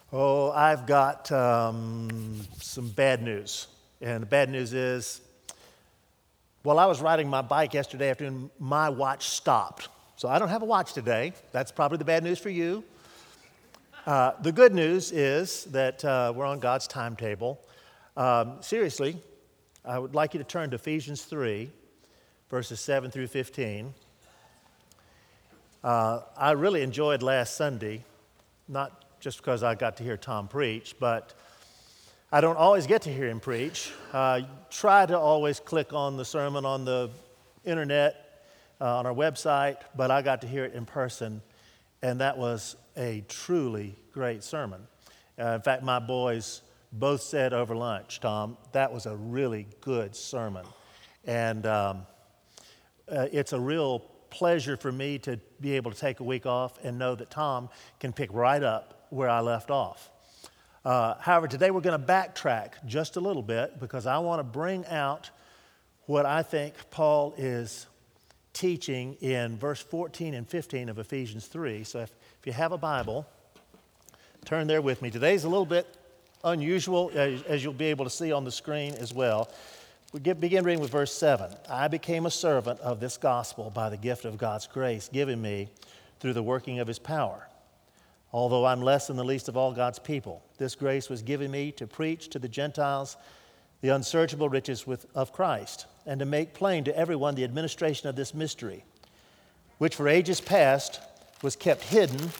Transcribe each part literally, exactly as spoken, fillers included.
Oh, I've got um, some bad news. And the bad news is, while I was riding my bike yesterday afternoon, my watch stopped. So I don't have a watch today. That's probably the bad news for you. Uh, the good news is that uh, we're on God's timetable. Um, seriously, I would like you to turn to Ephesians three, verses seven through fifteen. Uh, I really enjoyed last Sunday, not just because I got to hear Tom preach, but I don't always get to hear him preach. I try to always click on the sermon on the internet, uh, on our website, but I got to hear it in person, and that was a truly great sermon. Uh, in fact, my boys both said over lunch, Tom, that was a really good sermon. And um, uh, it's a real pleasure for me to be able to take a week off and know that Tom can pick right up where I left off. Uh, however, today we're going to backtrack just a little bit because I want to bring out what I think Paul is teaching in verse fourteen and fifteen of Ephesians three. So if, if you have a Bible, turn there with me. Today's a little bit unusual, as, as you'll be able to see on the screen as well. We get, begin reading with verse seven. I became a servant of this gospel by the gift of God's grace given me through the working of his power. Although I'm less than the least of all God's people, this grace was given me to preach to the Gentiles the unsearchable riches with, of Christ, and to make plain to everyone the administration of this mystery, which for ages past was kept hidden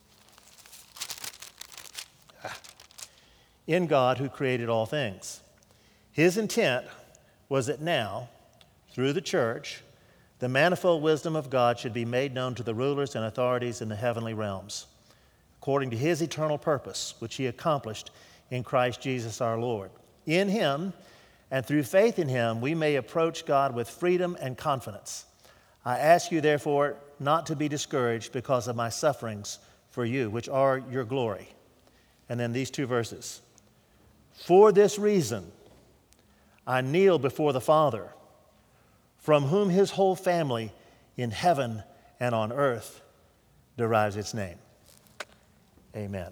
in God who created all things. His intent was that now, through the church, the manifold wisdom of God should be made known to the rulers and authorities in the heavenly realms, according to his eternal purpose, which he accomplished in Christ Jesus our Lord. In him, and through faith in him, we may approach God with freedom and confidence. I ask you, therefore, not to be discouraged because of my sufferings for you, which are your glory. And then these two verses. For this reason, I kneel before the Father, from whom his whole family in heaven and on earth derives its name. Amen.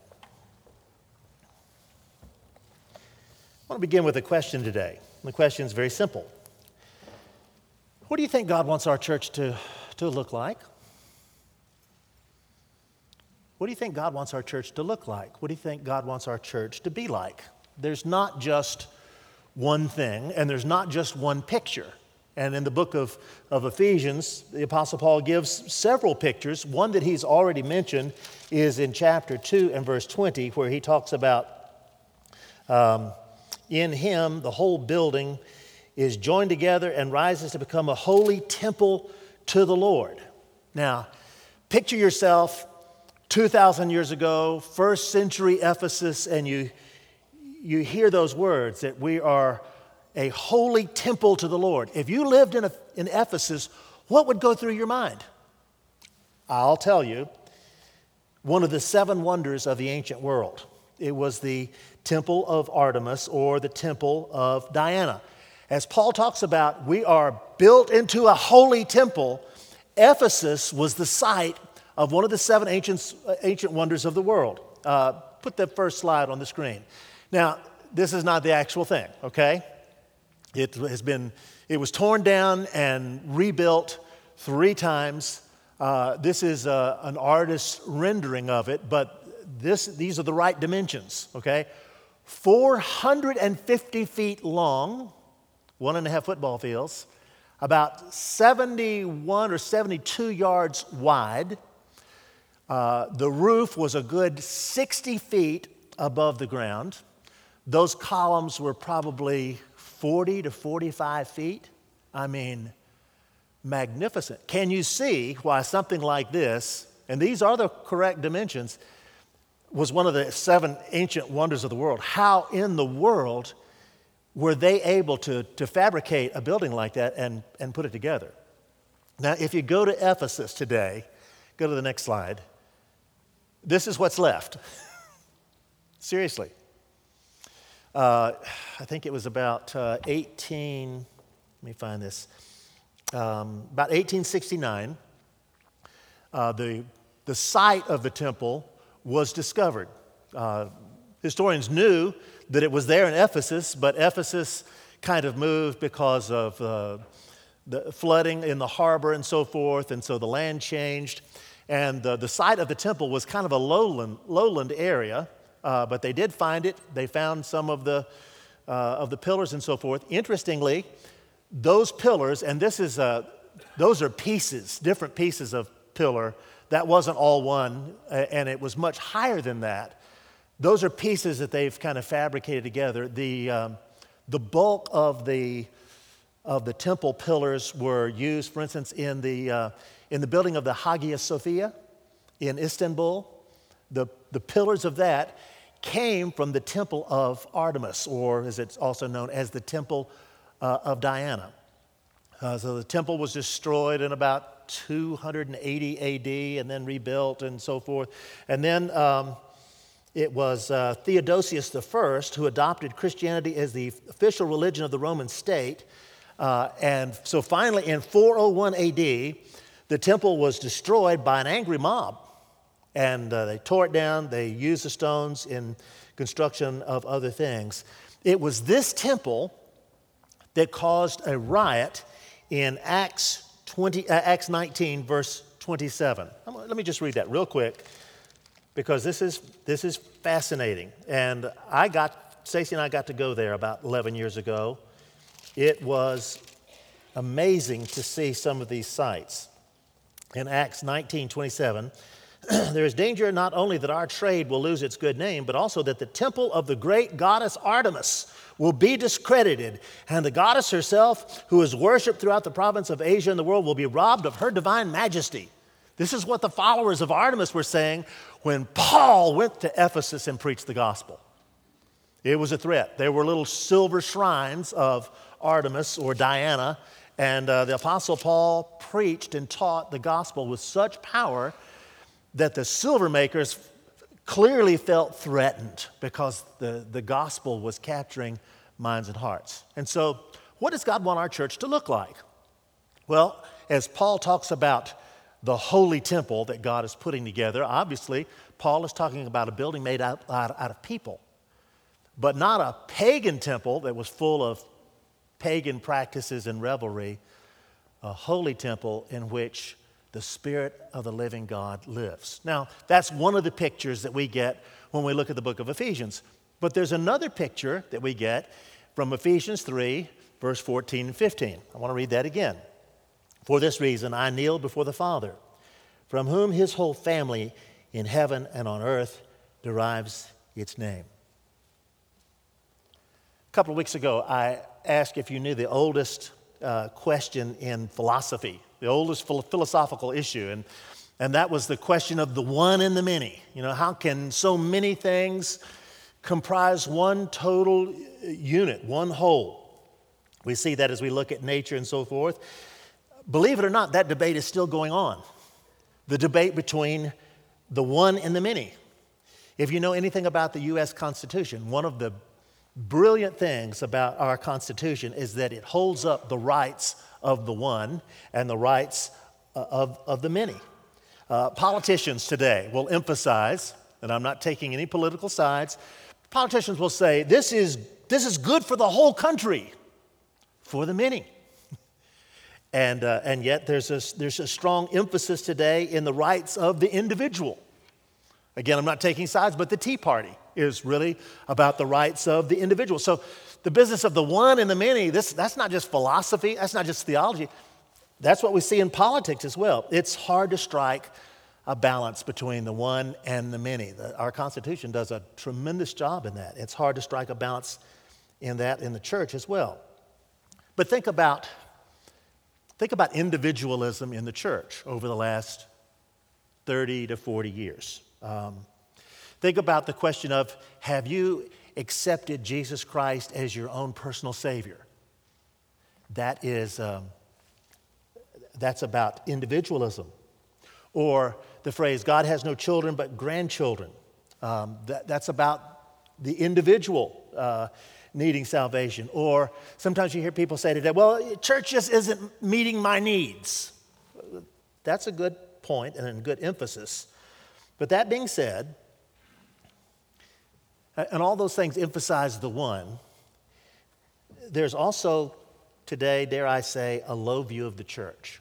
I want to begin with a question today. The question is very simple. What do you think God wants our church to, to look like? What do you think God wants our church to look like? What do you think God wants our church to be like? There's not just one thing, and there's not just one picture. And in the book of, of Ephesians, the Apostle Paul gives several pictures. One that he's already mentioned is in chapter two and verse twenty, where he talks about um, in him the whole building is joined together and rises to become a holy temple to the Lord. Now, picture yourself two thousand years ago, first century Ephesus, and you, you hear those words that we are a holy temple to the Lord. If you lived in, a, in Ephesus, what would go through your mind? I'll tell you, one of the seven wonders of the ancient world. It was the temple of Artemis or the temple of Diana. As Paul talks about, we are built into a holy temple. Ephesus was the site of one of the seven ancient, ancient wonders of the world. Uh, put the first slide on the screen. Now, this is not the actual thing, okay? It has been, it was torn down and rebuilt three times. Uh, this is a, an artist's rendering of it, but this, these are the right dimensions, okay? four hundred fifty feet long, one and a half football fields, about seventy-one or seventy-two yards wide. Uh, the roof was a good sixty feet above the ground. Those columns were probably forty to forty-five feet. I mean, magnificent. Can you see why something like this, and these are the correct dimensions, was one of the seven ancient wonders of the world? How in the world were they able to, to fabricate a building like that and, and put it together? Now, if you go to Ephesus today, go to the next slide, this is what's left. Seriously. Uh, I think it was about uh, eighteen, let me find this, um, about eighteen sixty-nine, uh, the, the site of the temple was discovered. Uh, Historians knew that it was there in Ephesus, but Ephesus kind of moved because of uh, the flooding in the harbor and so forth, and so the land changed. And uh, the site of the temple was kind of a lowland, lowland area, uh, but they did find it. They found some of the, uh, of the pillars and so forth. Interestingly, those pillars, and this is uh, those are pieces, different pieces of pillar. That wasn't all one, and it was much higher than that. Those are pieces that they've kind of fabricated together. The, um, the bulk of the, of the temple pillars were used, for instance, in the, uh, in the building of the Hagia Sophia in Istanbul. The, the pillars of that came from the temple of Artemis, or as it's also known as the temple uh, of Diana. Uh, so the temple was destroyed in about two hundred eighty A D and then rebuilt and so forth. And then um, it was uh, Theodosius the First who adopted Christianity as the official religion of the Roman state. Uh, and so finally in four oh one A D, the temple was destroyed by an angry mob. And uh, they tore it down. They used the stones in construction of other things. It was this temple that caused a riot in Acts twenty, uh, Acts nineteen, verse twenty-seven. Let me just read that real quick, because this is this is fascinating. And I got Stacy and I got to go there about eleven years ago. It was amazing to see some of these sites. In Acts nineteen twenty-seven, there is danger not only that our trade will lose its good name, but also that the temple of the great goddess Artemis will be discredited, and the goddess herself, who is worshipped throughout the province of Asia and the world, will be robbed of her divine majesty. This is what the followers of Artemis were saying when Paul went to Ephesus and preached the gospel. It was a threat. There were little silver shrines of Artemis or Diana, and uh, the Apostle Paul preached and taught the gospel with such power that the silver makers clearly felt threatened because the, the gospel was capturing minds and hearts. And so, what does God want our church to look like? Well, as Paul talks about the holy temple that God is putting together, obviously, Paul is talking about a building made out, out, out of people, but not a pagan temple that was full of pagan practices and revelry, a holy temple in which the Spirit of the living God lives. Now, that's one of the pictures that we get when we look at the book of Ephesians. But there's another picture that we get from Ephesians three, verse fourteen and fifteen. I want to read that again. For this reason, I kneel before the Father, from whom his whole family in heaven and on earth derives its name. A couple of weeks ago, I asked if you knew the oldest uh, question in philosophy, the oldest philosophical issue, and, and that was the question of the one and the many. You know, how can so many things comprise one total unit, one whole? We see that as we look at nature and so forth. Believe it or not, that debate is still going on. The debate between the one and the many. If you know anything about the U S Constitution, one of the brilliant things about our Constitution is that it holds up the rights of the one and the rights of, of the many. Uh, politicians today will emphasize, and I'm not taking any political sides, politicians will say, this is, this is good for the whole country, for the many. And, uh, and yet there's a, there's a strong emphasis today in the rights of the individual. Again, I'm not taking sides, but the Tea Party is really about the rights of the individual. So the business of the one and the many, this, that's not just philosophy, that's not just theology. That's what we see in politics as well. It's hard to strike a balance between the one and the many. The, our Constitution does a tremendous job in that. It's hard to strike a balance in that in the church as well. But think about, think about individualism in the church over the last thirty to forty years. Um, think about the question of, have you accepted Jesus Christ as your own personal Savior? That is, um, that's about individualism. Or the phrase, God has no children but grandchildren. Um, that, that's about the individual uh, needing salvation. Or sometimes you hear people say today, well, church just isn't meeting my needs. That's a good point and a good emphasis. But that being said, And all those things emphasize the one. There's also today, dare I say, a low view of the church.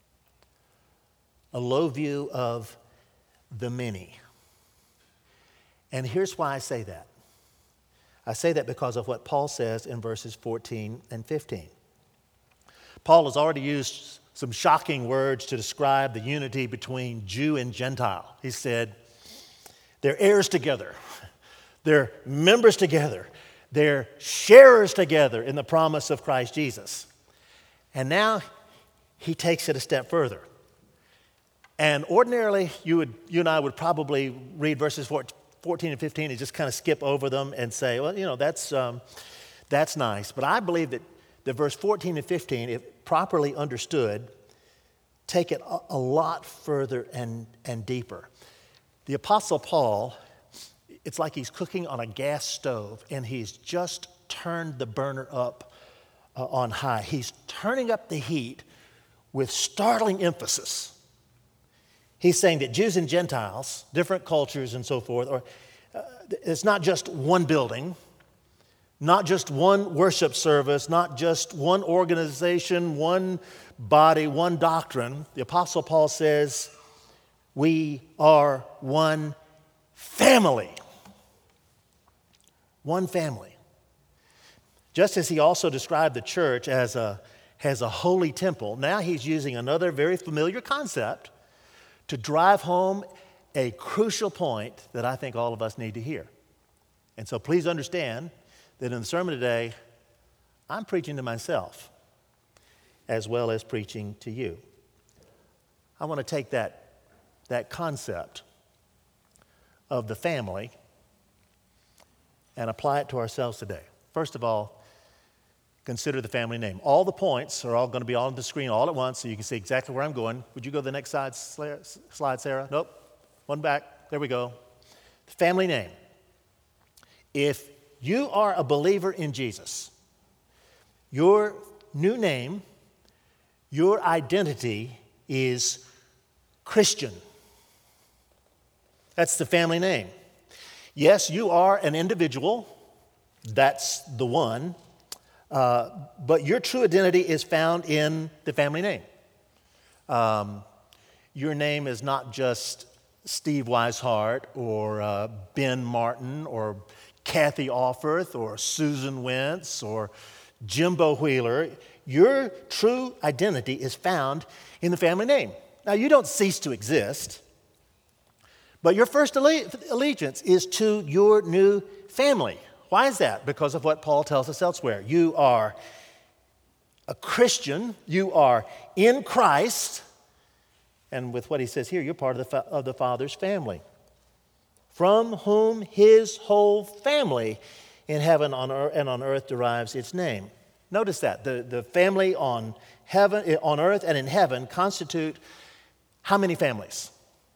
A low view of the many. And here's why I say that. I say that because of what Paul says in verses fourteen and fifteen. Paul has already used some shocking words to describe the unity between Jew and Gentile. He said, they're heirs together. They're members together. They're sharers together in the promise of Christ Jesus. And now he takes it a step further. And ordinarily, you would, you and I would probably read verses fourteen and fifteen and just kind of skip over them and say, well, you know, that's, um, that's nice. But I believe that, that verse fourteen and fifteen, if properly understood, take it a, a lot further and, and deeper. The Apostle Paul, it's like he's cooking on a gas stove and he's just turned the burner up uh, on high. He's turning up the heat with startling emphasis. He's saying that Jews and Gentiles, different cultures and so forth, or uh, it's not just one building, not just one worship service, not just one organization, one body, one doctrine. The Apostle Paul says, we are one family. One family. Just as he also described the church as a, as a holy temple, now he's using another very familiar concept to drive home a crucial point that I think all of us need to hear. And so please understand that in the sermon today, I'm preaching to myself as well as preaching to you. I want to take that, that concept of the family and apply it to ourselves today. First of all, consider the family name. All the points are all going to be on the screen all at once so you can see exactly where I'm going. Would you go to the next slide, slide, Sarah? Nope. One back. There we go. The family name. If you are a believer in Jesus, your new name, your identity is Christian. That's the family name. Yes, you are an individual. That's the one. Uh, but your true identity is found in the family name. Um, your name is not just Steve Weishart or uh, Ben Martin or Kathy Offorth or Susan Wentz or Jimbo Wheeler. Your true identity is found in the family name. Now, you don't cease to exist, but your first alle- allegiance is to your new family. Why is that? Because of what Paul tells us elsewhere. You are a Christian. You are in Christ. And with what he says here, you're part of the, fa- of the Father's family, from whom his whole family in heaven on earth, and on earth derives its name. Notice that. The, the family on, heaven, on earth and in heaven constitute how many families?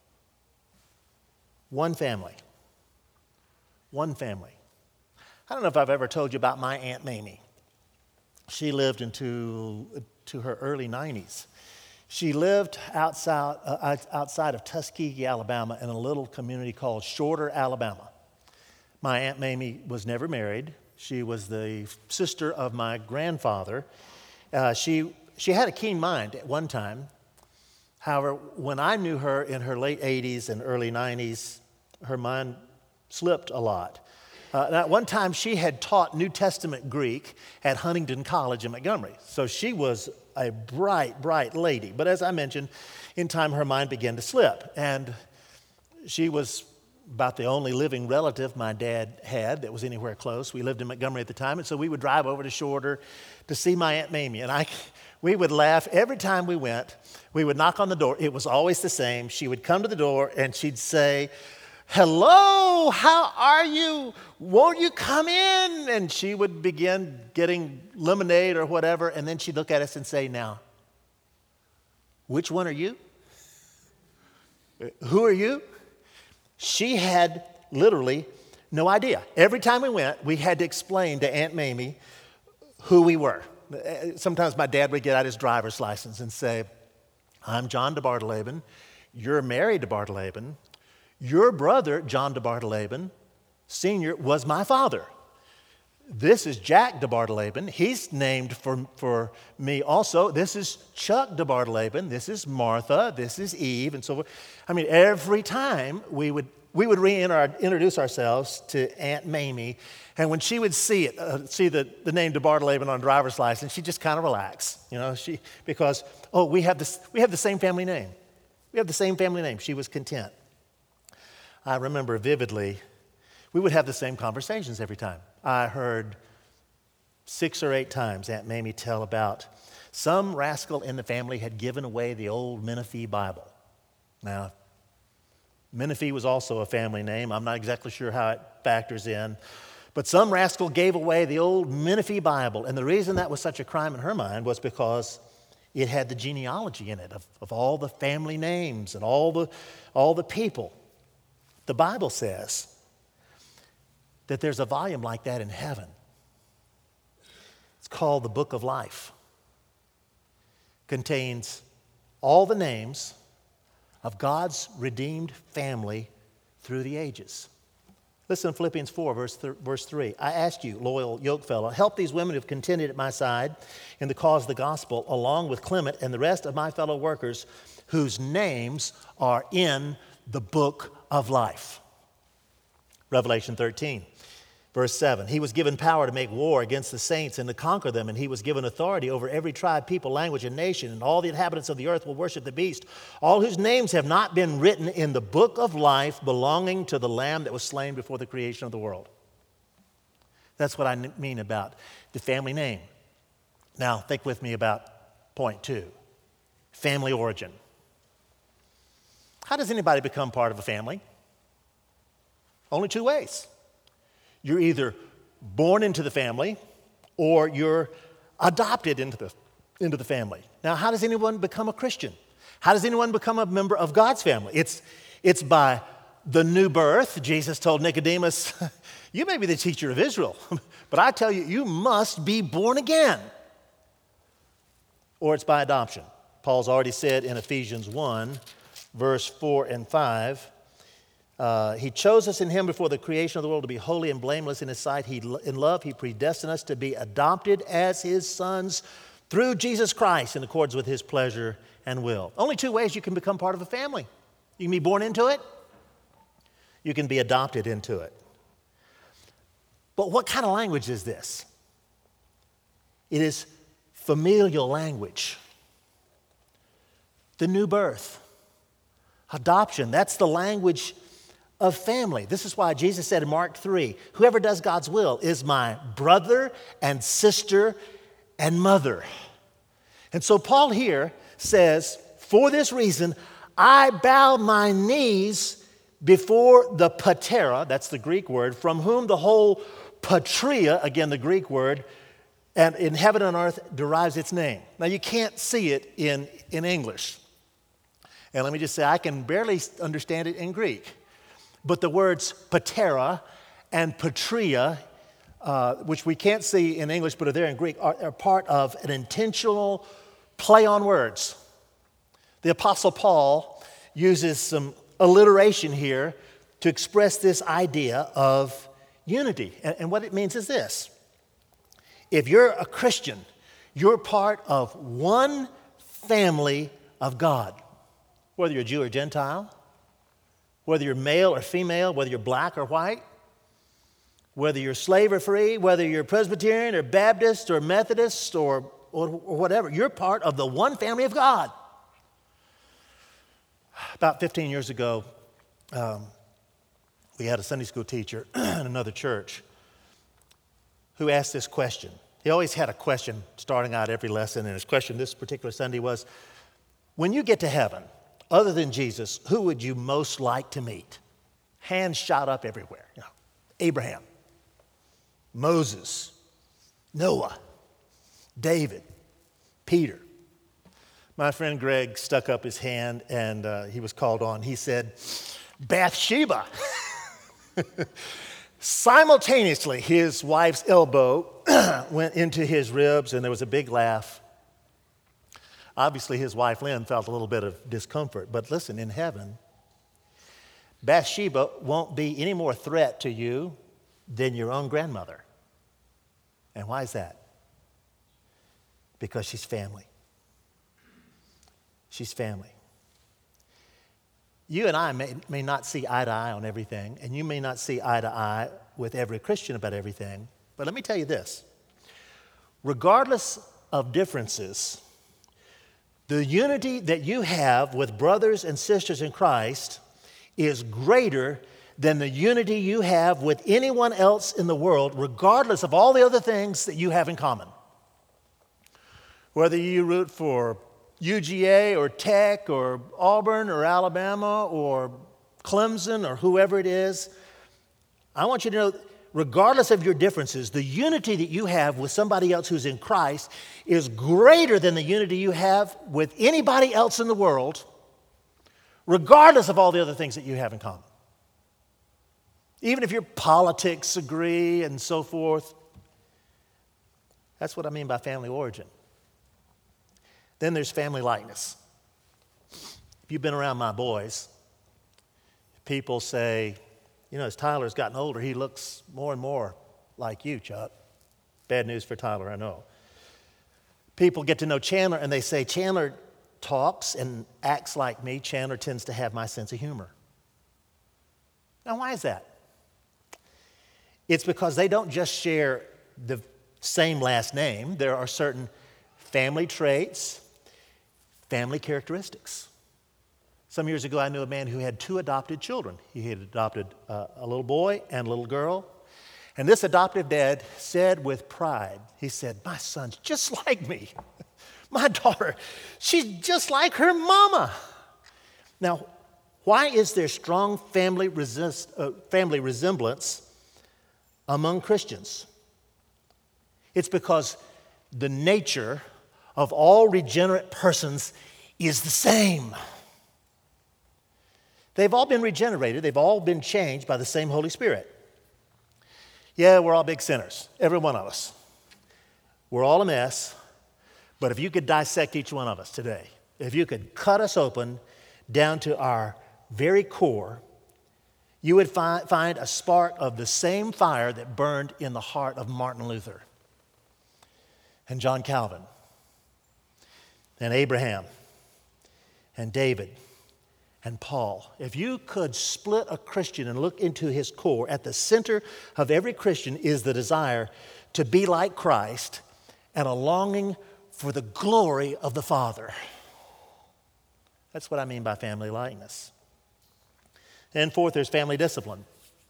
One family. One family. I don't know if I've ever told you about my Aunt Mamie. She lived into to her early nineties. She lived outside, uh, outside of Tuskegee, Alabama, in a little community called Shorter, Alabama. My Aunt Mamie was never married. She was the sister of my grandfather. Uh, she, she had a keen mind at one time. However, when I knew her in her late eighties and early nineties, her mind slipped a lot. Uh, at one time, she had taught New Testament Greek at Huntington College in Montgomery. So she was a bright, bright lady. But as I mentioned, in time, her mind began to slip. And she was about the only living relative my dad had that was anywhere close. We lived in Montgomery at the time, and so we would drive over to Shorter to see my Aunt Mamie. And I, we would laugh every time we went. We would knock on the door. It was always the same. She would come to the door, and she'd say, "Hello, how are you? Won't you come in?" And she would begin getting lemonade or whatever, and then she'd look at us and say, "Now, which one are you? Who are you?" She had literally no idea. Every time we went, we had to explain to Aunt Mamie who we were. Sometimes my dad would get out his driver's license and say, "I'm John DeBartoleben. You're married to Bartoleben. Your brother, John DeBartoleben, Senior was my father. This is Jack de Bartolabin. He's named for, for me also. This is Chuck de Bartolabin. This is Martha. This is Eve, and so forth. I mean, every time we would we would reintroduce ourselves to Aunt Mamie, and when she would see it, uh, see the, the name de Bartolabin on a driver's license, she'd just kind of relax, you know, she because oh, we have this we have the same family name. We have the same family name. She was content. I remember vividly, we would have the same conversations every time. I heard six or eight times Aunt Mamie tell about some rascal in the family had given away the old Menifee Bible. Now, Menifee was also a family name. I'm not exactly sure how it factors in. But some rascal gave away the old Menifee Bible. And the reason that was such a crime in her mind was because it had the genealogy in it of, of all the family names and all the, all the people. The Bible says that there's a volume like that in heaven. It's called the Book of Life. Contains all the names of God's redeemed family through the ages. Listen to Philippians four, verse, th- verse three. I ask you, loyal yokefellow, help these women who have contended at my side in the cause of the gospel, along with Clement and the rest of my fellow workers whose names are in the book of life. Revelation thirteen, verse seven. He was given power to make war against the saints and to conquer them, and he was given authority over every tribe, people, language, and nation, and all the inhabitants of the earth will worship the beast, all whose names have not been written in the book of life belonging to the Lamb that was slain before the creation of the world. That's what I mean about the family name. Now, think with me about point two, family origin. How does anybody become part of a family? Only two ways. You're either born into the family or you're adopted into the, into the family. Now, how does anyone become a Christian? How does anyone become a member of God's family? It's, it's by the new birth. Jesus told Nicodemus, you may be the teacher of Israel, but I tell you, you must be born again. Or it's by adoption. Paul's already said in Ephesians one, verse four and five, Uh, he chose us in him before the creation of the world to be holy and blameless in his sight. He, in love, he predestined us to be adopted as his sons through Jesus Christ in accordance with his pleasure and will. Only two ways you can become part of a family. You can be born into it. You can be adopted into it. But what kind of language is this? It is familial language. The new birth. Adoption. That's the language of family. This is why Jesus said in Mark three, whoever does God's will is my brother and sister and mother. And so Paul here says, for this reason, I bow my knees before the patera, that's the Greek word, from whom the whole patria, again the Greek word, and in heaven and earth derives its name. Now you can't see it in, in English. And let me just say, I can barely understand it in Greek. But the words patera and patria, uh, which we can't see in English but are there in Greek, are, are part of an intentional play on words. The Apostle Paul uses some alliteration here to express this idea of unity. And, and what it means is this. If you're a Christian, you're part of one family of God. Whether you're Jew or Gentile, whether you're male or female, whether you're black or white, whether you're slave or free, whether you're Presbyterian or Baptist or Methodist or, or, or whatever, you're part of the one family of God. About fifteen years ago, um, we had a Sunday school teacher in another church who asked this question. He always had a question starting out every lesson, and his question this particular Sunday was, when you get to heaven, other than Jesus, who would you most like to meet? Hands shot up everywhere. You know, Abraham, Moses, Noah, David, Peter. My friend Greg stuck up his hand and uh, he was called on. He said, Bathsheba. Simultaneously, his wife's elbow went into his ribs and there was a big laugh. Obviously, his wife, Lynn, felt a little bit of discomfort. But listen, in heaven, Bathsheba won't be any more a threat to you than your own grandmother. And why is that? Because she's family. She's family. You and I may, may not see eye to eye on everything, and you may not see eye to eye with every Christian about everything, but let me tell you this. Regardless of differences, the unity that you have with brothers and sisters in Christ is greater than the unity you have with anyone else in the world, regardless of all the other things that you have in common. Whether you root for U G A or Tech or Auburn or Alabama or Clemson or whoever it is, I want you to know, regardless of your differences, the unity that you have with somebody else who's in Christ is greater than the unity you have with anybody else in the world, regardless of all the other things that you have in common. Even if your politics agree and so forth. That's what I mean by family origin. Then there's family likeness. If you've been around my boys, people say, you know, as Tyler's gotten older, he looks more and more like you, Chuck. Bad news for Tyler, I know. People get to know Chandler and they say, Chandler talks and acts like me. Chandler tends to have my sense of humor. Now, why is that? It's because they don't just share the same last name. There are certain family traits, family characteristics. Some years ago, I knew a man who had two adopted children. He had adopted uh, a little boy and a little girl. And this adoptive dad said with pride, he said, my son's just like me. My daughter, she's just like her mama. Now, why is there strong family, resist, uh, family resemblance among Christians? It's because the nature of all regenerate persons is the same. They've all been regenerated. They've all been changed by the same Holy Spirit. Yeah, we're all big sinners, every one of us. We're all a mess, but if you could dissect each one of us today, if you could cut us open down to our very core, you would fi- find a spark of the same fire that burned in the heart of Martin Luther and John Calvin and Abraham and David and Paul. If you could split a Christian and look into his core, at the center of every Christian is the desire to be like Christ and a longing for the glory of the Father. That's what I mean by family likeness. And fourth, there's family discipline.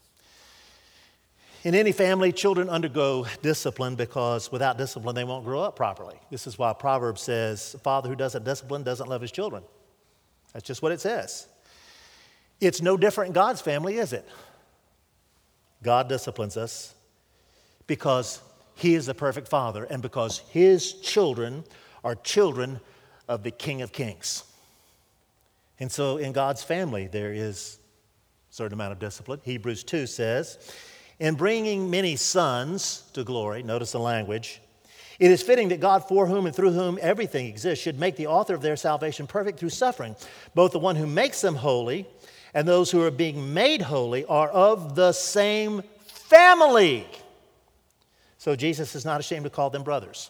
In any family, children undergo discipline because without discipline, they won't grow up properly. This is why Proverbs says, a father who doesn't discipline doesn't love his children. That's just what it says. It's no different in God's family, is it? God disciplines us because He is the perfect Father and because His children are children of the King of Kings. And so in God's family, there is a certain amount of discipline. Hebrews two says, in bringing many sons to glory, notice the language, it is fitting that God, for whom and through whom everything exists, should make the author of their salvation perfect through suffering. Both the one who makes them holy and those who are being made holy are of the same family. So Jesus is not ashamed to call them brothers.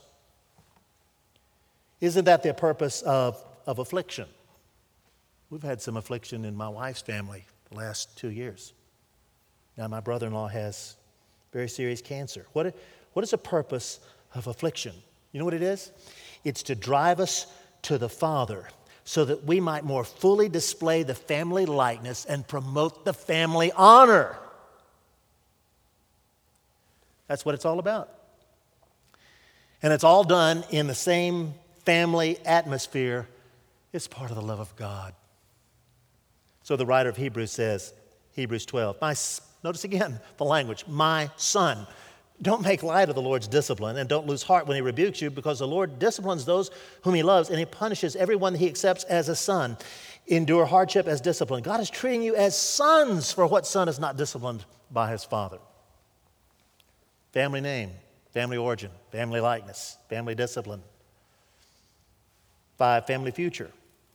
Isn't that the purpose of, of affliction? We've had some affliction in my wife's family the last two years. Now my brother-in-law has very serious cancer. What, what is the purpose of affliction? You know what it is? It's to drive us to the Father so that we might more fully display the family likeness and promote the family honor. That's what it's all about. And it's all done in the same family atmosphere. It's part of the love of God. So the writer of Hebrews says, Hebrews twelve, my, notice again the language, my son. Don't make light of the Lord's discipline and don't lose heart when He rebukes you, because the Lord disciplines those whom He loves and He punishes everyone that He accepts as a son. Endure hardship as discipline. God is treating you as sons, for what son is not disciplined by his father? Family name, family origin, family likeness, family discipline. Five, family future.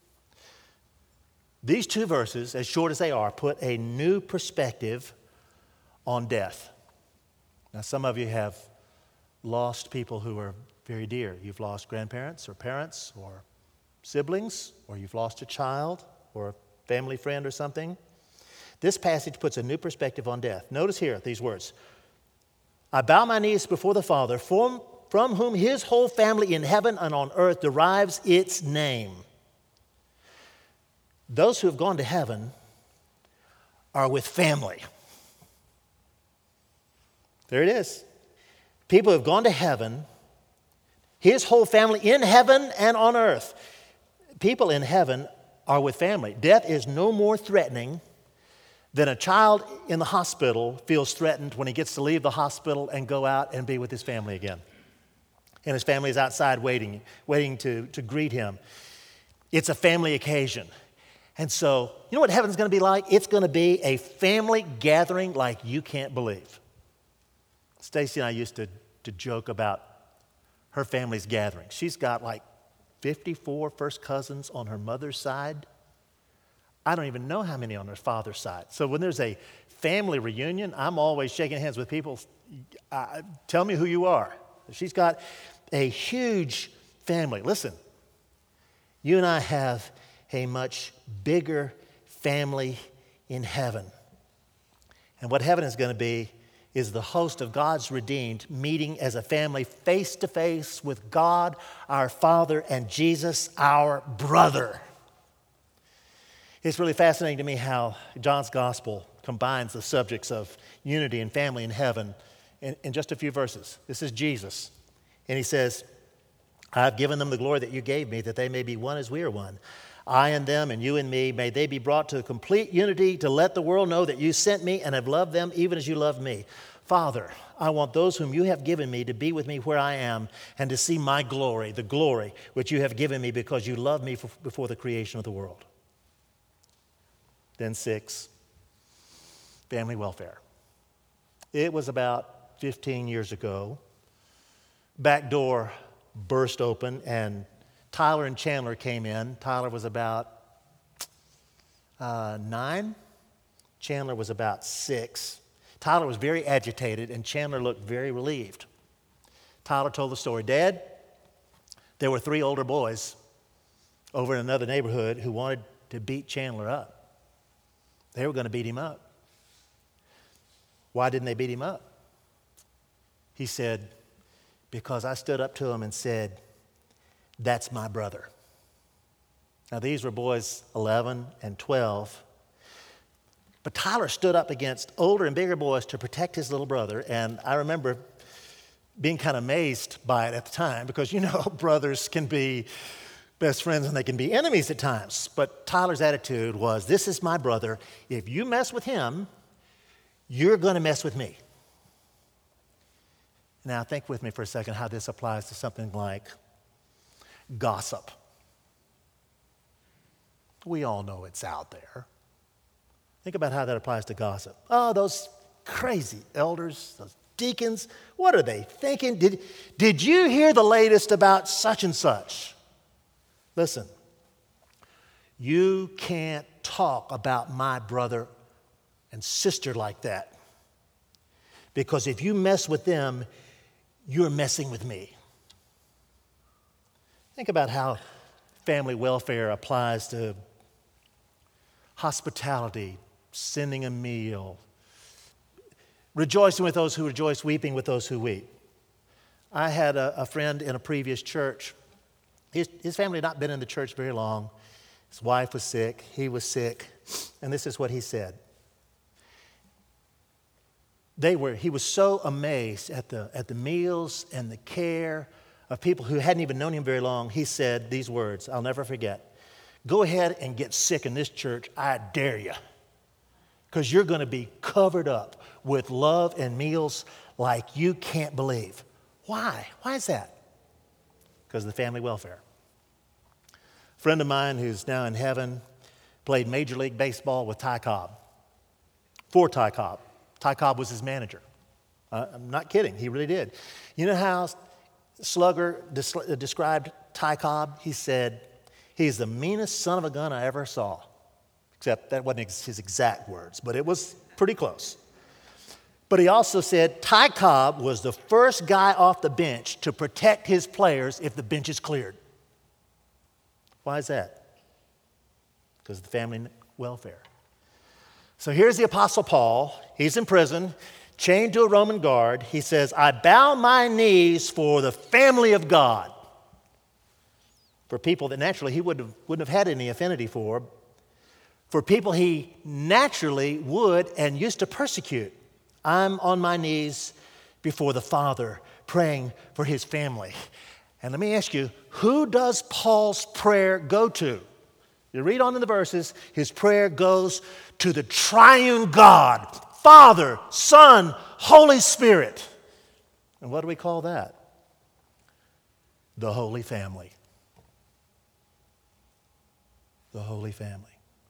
These two verses, as short as they are, put a new perspective on death. Now, some of you have lost people who are very dear. You've lost grandparents or parents or siblings, or you've lost a child or a family friend or something. This passage puts a new perspective on death. Notice here these words. I bow my knees before the Father, from, from whom his whole family in heaven and on earth derives its name. Those who have gone to heaven are with family. There it is. People who have gone to heaven, his whole family in heaven and on earth. People in heaven are with family. Death is no more threatening than a child in the hospital feels threatened when he gets to leave the hospital and go out and be with his family again. And his family is outside waiting, waiting to, to greet him. It's a family occasion. And so, you know what heaven's going to be like? It's going to be a family gathering like you can't believe. Stacy and I used to, to joke about her family's gathering. She's got like fifty-four first cousins on her mother's side. I don't even know how many on her father's side. So when there's a family reunion, I'm always shaking hands with people. Uh, tell me who you are. She's got a huge family. Listen, you and I have a much bigger family in heaven. And what heaven is going to be is the host of God's redeemed meeting as a family face to face with God, our Father, and Jesus, our brother. It's really fascinating to me how John's gospel combines the subjects of unity and family in heaven in, in just a few verses. This is Jesus. And he says, I've given them the glory that you gave me, that they may be one as we are one. I and them and you and me, may they be brought to complete unity to let the world know that you sent me and have loved them even as you loved me. Father, I want those whom you have given me to be with me where I am and to see my glory, the glory which you have given me because you loved me before the creation of the world. Then six, family welfare. It was about fifteen years ago. Back door burst open and Tyler and Chandler came in. Tyler was about uh, nine. Chandler was about six. Tyler was very agitated, and Chandler looked very relieved. Tyler told the story. Dad, there were three older boys over in another neighborhood who wanted to beat Chandler up. They were going to beat him up. Why didn't they beat him up? He said, because I stood up to him and said, that's my brother. Now, these were boys eleven and twelve. But Tyler stood up against older and bigger boys to protect his little brother. And I remember being kind of amazed by it at the time because, you know, brothers can be best friends and they can be enemies at times. But Tyler's attitude was, this is my brother. If you mess with him, you're going to mess with me. Now, think with me for a second how this applies to something like gossip. We all know it's out there. Think about how that applies to gossip. Oh, those crazy elders, those deacons, what are they thinking? Did, did you hear the latest about such and such? Listen, you can't talk about my brother and sister like that. Because if you mess with them, you're messing with me. Think about how family welfare applies to hospitality, sending a meal, rejoicing with those who rejoice, weeping with those who weep. I had a, a friend in a previous church. His, his family had not been in the church very long. His wife was sick. He was sick. And this is what he said. They were, he was so amazed at the, at the meals and the care of people who hadn't even known him very long. He said these words, I'll never forget. Go ahead and get sick in this church. I dare you. Because you're going to be covered up with love and meals like you can't believe. Why? Why is that? Because of the family welfare. A friend of mine who's now in heaven played Major League Baseball with Ty Cobb. For Ty Cobb. Ty Cobb was his manager. Uh, I'm not kidding. He really did. You know how Slugger des- described Ty Cobb? He said, he's the meanest son of a gun I ever saw. Except that wasn't his exact words, but it was pretty close. But he also said Ty Cobb was the first guy off the bench to protect his players if the bench is cleared. Why is that? Because of the family welfare. So here's the Apostle Paul. He's in prison, chained to a Roman guard. He says, I bow my knees for the family of God. For people that naturally he wouldn't have, wouldn't have had any affinity for. For people he naturally would and used to persecute. I'm on my knees before the Father, praying for his family. And let me ask you, who does Paul's prayer go to? You read on in the verses, his prayer goes to the triune God, Father, Son, Holy Spirit. And what do we call that? The Holy Family. The Holy Family.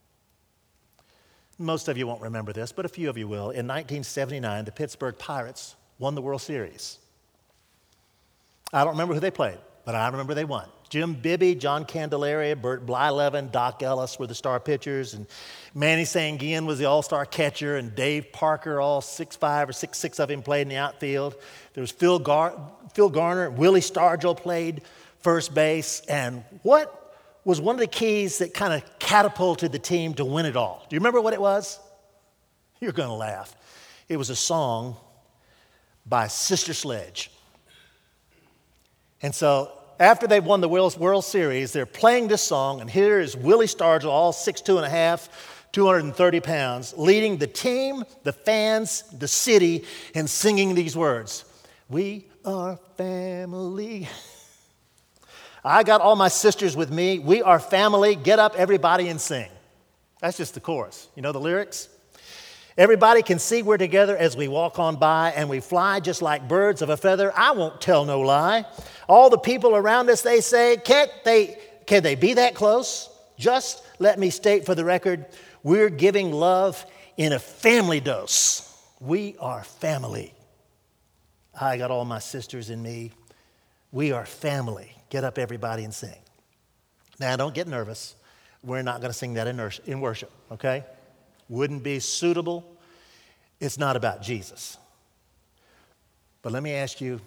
Most of you won't remember this, but a few of you will. In nineteen seventy-nine, the Pittsburgh Pirates won the World Series. I don't remember who they played, but I remember they won. Jim Bibby, John Candelaria, Bert Blyleven, Doc Ellis were the star pitchers, and Manny Sanguin was the all-star catcher, and Dave Parker, all six five or six six of him played in the outfield. There was Phil, Gar- Phil Garner, Willie Stargell played first base, and what was one of the keys that kind of catapulted the team to win it all? Do you remember what it was? You're going to laugh. It was a song by Sister Sledge. And so after they've won the World Series, they're playing this song, and here is Willie Stargell, all six two and a half, two hundred thirty pounds, leading the team, the fans, the city, and singing these words. We are family. I got all my sisters with me. We are family. Get up, everybody, and sing. That's just the chorus. You know the lyrics? Everybody can see we're together as we walk on by, and we fly just like birds of a feather. I won't tell no lie. All the people around us, they say, can't they, can they be that close? Just let me state for the record, we're giving love in a family dose. We are family. I got all my sisters in me. We are family. Get up, everybody, and sing. Now, don't get nervous. We're not going to sing that in, in worship, okay? Wouldn't be suitable. It's not about Jesus. But let me ask you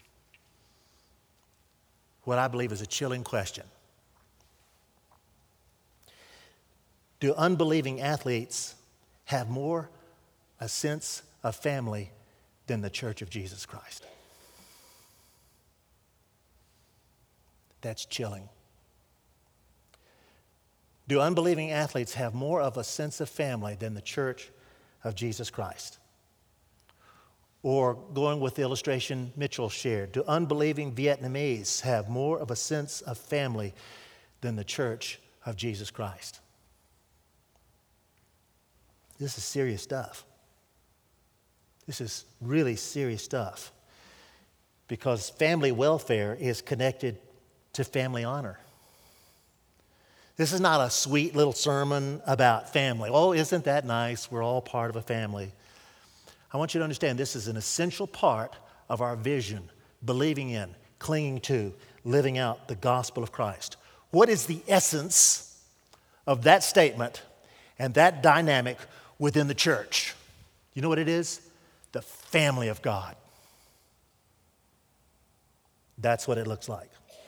what I believe is a chilling question. Do unbelieving athletes have more a sense of family than the Church of Jesus Christ? That's chilling. Do unbelieving athletes have more of a sense of family than the Church of Jesus Christ? Or going with the illustration Mitchell shared, do unbelieving Vietnamese have more of a sense of family than the Church of Jesus Christ? This is serious stuff. This is really serious stuff, because family welfare is connected to family honor. This is not a sweet little sermon about family. Oh, isn't that nice? We're all part of a family. I want you to understand this is an essential part of our vision, believing in, clinging to, living out the gospel of Christ. What is the essence of that statement and that dynamic within the church? You know what it is? The family of God. That's what it looks like.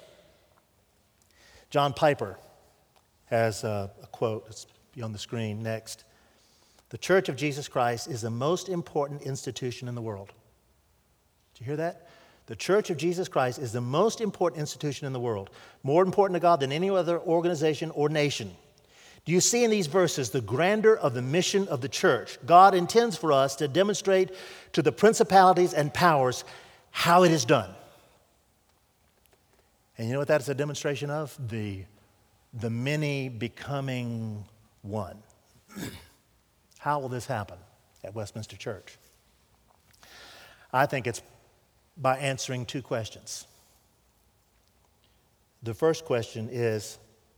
John Piper has a, a quote that's on the screen next. The Church of Jesus Christ is the most important institution in the world. Did you hear that? The Church of Jesus Christ is the most important institution in the world, more important to God than any other organization or nation. Do you see in these verses the grandeur of the mission of the church? God intends for us to demonstrate to the principalities and powers how it is done. And you know what that is a demonstration of? The, the many becoming one. How will this happen at Westminster Church? I think it's by answering two questions. The first question is,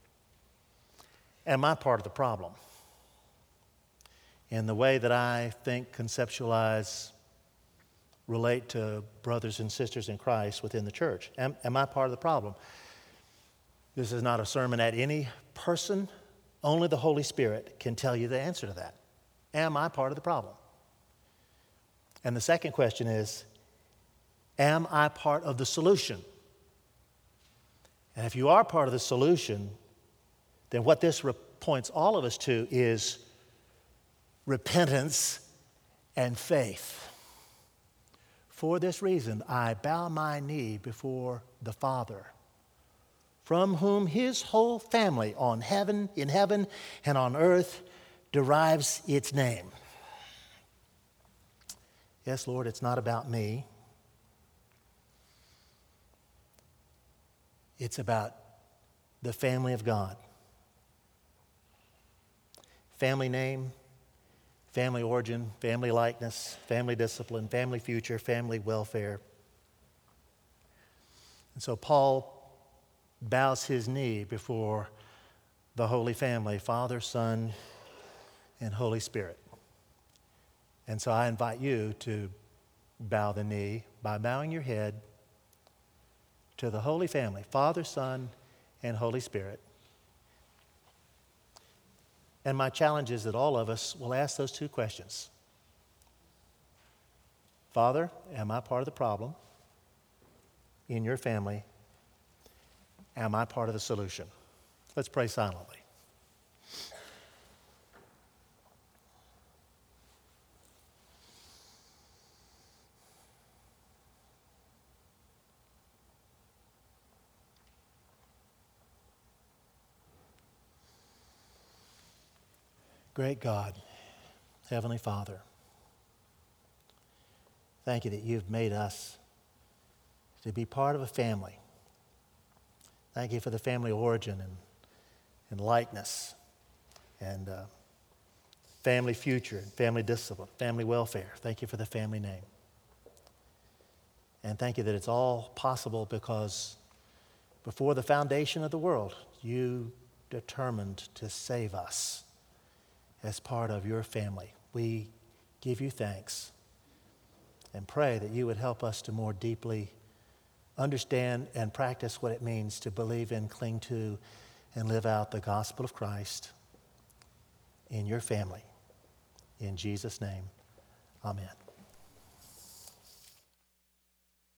am I part of the problem? In the way that I think, conceptualize, relate to brothers and sisters in Christ within the church. Am, am I part of the problem? This is not a sermon at any person. Only the Holy Spirit can tell you the answer to that. Am I part of the problem? And the second question is, am I part of the solution? And if you are part of the solution, then what this re- points all of us to is repentance and faith. For this reason, I bow my knee before the Father, from whom his whole family on heaven, in heaven and on earth derives its name. Yes, Lord, it's not about me. It's about the family of God. Family name, family origin, family likeness, family discipline, family future, family welfare. And so Paul bows his knee before the Holy Family, Father, Son, and Holy Spirit. And so I invite you to bow the knee by bowing your head to the Holy Family, Father, Son, and Holy Spirit. And my challenge is that all of us will ask those two questions. Father, am I part of the problem in your family? Am I part of the solution? Let's pray silently. Great God, Heavenly Father, thank you that you've made us to be part of a family. Thank you for the family origin and, and likeness and uh, family future and family discipline, family welfare. Thank you for the family name. And thank you that it's all possible because before the foundation of the world, you determined to save us as part of your family. We give you thanks and pray that you would help us to more deeply understand and practice what it means to believe in, cling to, and live out the gospel of Christ in your family. In Jesus' name, amen.